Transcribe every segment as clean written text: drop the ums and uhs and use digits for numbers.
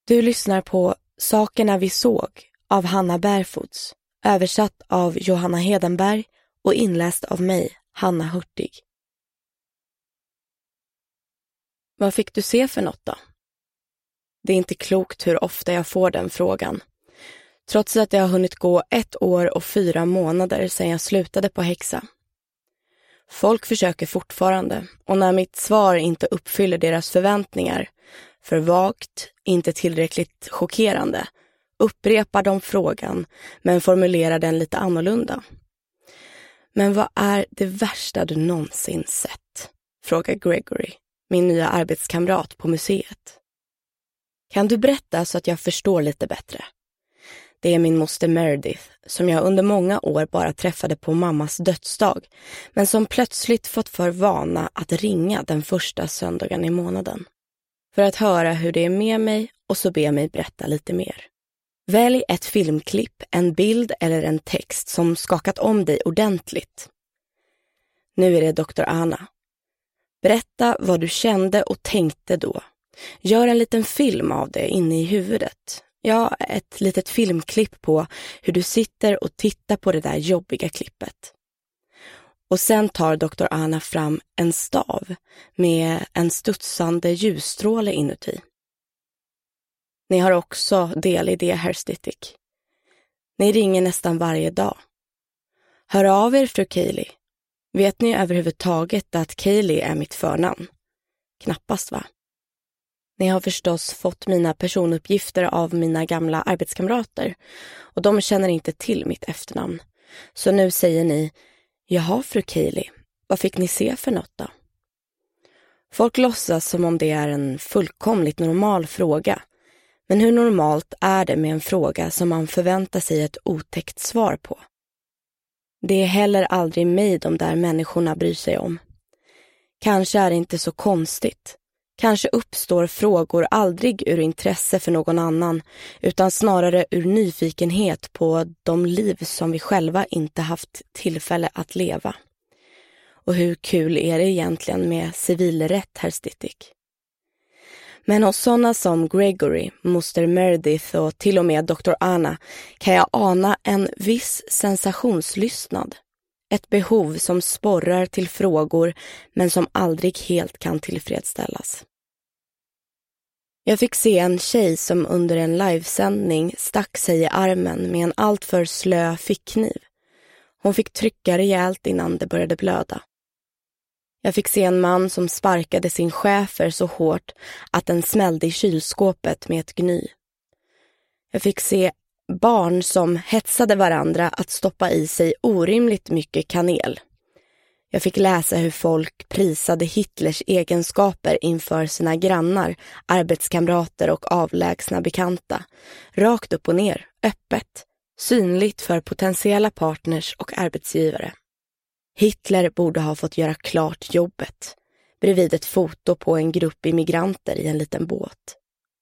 Du lyssnar på Sakerna vi såg av Hanna Bärfots, översatt av Johanna Hedenberg och inläst av mig, Hanna Hurtig. Vad fick du se för något då? Det är inte klokt hur ofta jag får den frågan. Trots att det har hunnit gå 1 år och 4 månader sedan jag slutade på häxa. Folk försöker fortfarande, och när mitt svar inte uppfyller deras förväntningar, för vagt, inte tillräckligt chockerande, upprepar de frågan men formulerar den lite annorlunda. Men vad är det värsta du någonsin sett? Frågar Gregory, min nya arbetskamrat på museet. Kan du berätta så att jag förstår lite bättre? Det är min moster Meredith som jag under många år bara träffade på mammas dödsdag, men som plötsligt fått för vana att ringa den första söndagen i månaden. För att höra hur det är med mig och så be mig berätta lite mer. Välj ett filmklipp, en bild eller en text som skakat om dig ordentligt. Nu är det Dr. Anna. Berätta vad du kände och tänkte då. Gör en liten film av det inne i huvudet. Ja, ett litet filmklipp på hur du sitter och tittar på det där jobbiga klippet. Och sen tar Dr. Anna fram en stav med en studsande ljusstråle inuti. Ni har också del i det, herr Stittick. Ni ringer nästan varje dag. Hör av er, fru Cayley. Vet ni överhuvudtaget att Cayley är mitt förnamn? Knappast, va? Ni har förstås fått mina personuppgifter av mina gamla arbetskamrater och de känner inte till mitt efternamn. Så nu säger ni, jaha fru Cayley, vad fick ni se för något då? Folk låtsas som om det är en fullkomligt normal fråga. Men hur normalt är det med en fråga som man förväntar sig ett otäckt svar på? Det är heller aldrig mig de där människorna bryr sig om. Kanske är det inte så konstigt. Kanske uppstår frågor aldrig ur intresse för någon annan, utan snarare ur nyfikenhet på de liv som vi själva inte haft tillfälle att leva. Och hur kul är det egentligen med civilrätt, herr Stittick? Men hos sådana som Gregory, moster Meredith och till och med Dr. Anna kan jag ana en viss sensationslystnad. Ett behov som sporrar till frågor men som aldrig helt kan tillfredsställas. Jag fick se en tjej som under en livesändning stack sig i armen med en alltför slö fickkniv. Hon fick trycka rejält innan det började blöda. Jag fick se en man som sparkade sin schäfer så hårt att den smällde i kylskåpet med ett gny. Jag fick se barn som hetsade varandra att stoppa i sig orimligt mycket kanel. Jag fick läsa hur folk prisade Hitlers egenskaper inför sina grannar, arbetskamrater och avlägsna bekanta. Rakt upp och ner, öppet, synligt för potentiella partners och arbetsgivare. Hitler borde ha fått göra klart jobbet, bredvid ett foto på en grupp immigranter i en liten båt.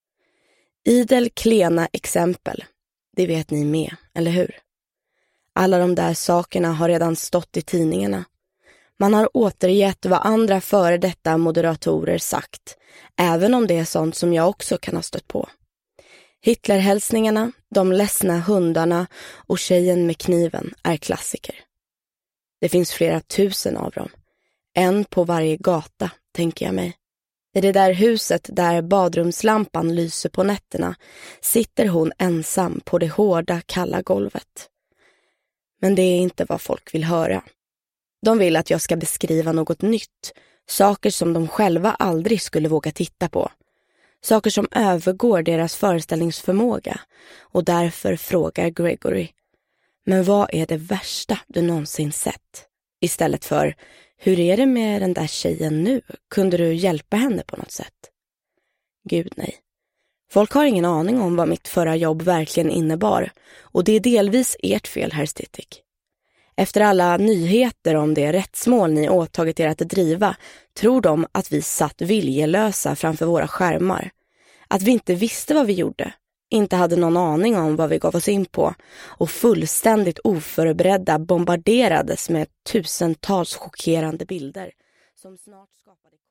Idel klena exempel, det vet ni med, eller hur? Alla de där sakerna har redan stått i tidningarna. Man har återgett vad andra före detta moderatorer sagt, även om det är sånt som jag också kan ha stött på. Hitlerhälsningarna, de ledsna hundarna och tjejen med kniven är klassiker. Det finns flera tusen av dem. En på varje gata, tänker jag mig. I det där huset där badrumslampan lyser på nätterna sitter hon ensam på det hårda, kalla golvet. Men det är inte vad folk vill höra. De vill att jag ska beskriva något nytt, saker som de själva aldrig skulle våga titta på. Saker som övergår deras föreställningsförmåga, och därför frågar Gregory, men vad är det värsta du någonsin sett? Istället för, hur är det med den där tjejen nu? Kunde du hjälpa henne på något sätt? Gud nej. Folk har ingen aning om vad mitt förra jobb verkligen innebar, och det är delvis ert fel, herr Stittick. Efter alla nyheter om det rättsmål ni åtagit er att driva tror de att vi satt viljelösa framför våra skärmar. Att vi inte visste vad vi gjorde, inte hade någon aning om vad vi gav oss in på och fullständigt oförberedda bombarderades med tusentals chockerande bilder som snart skapade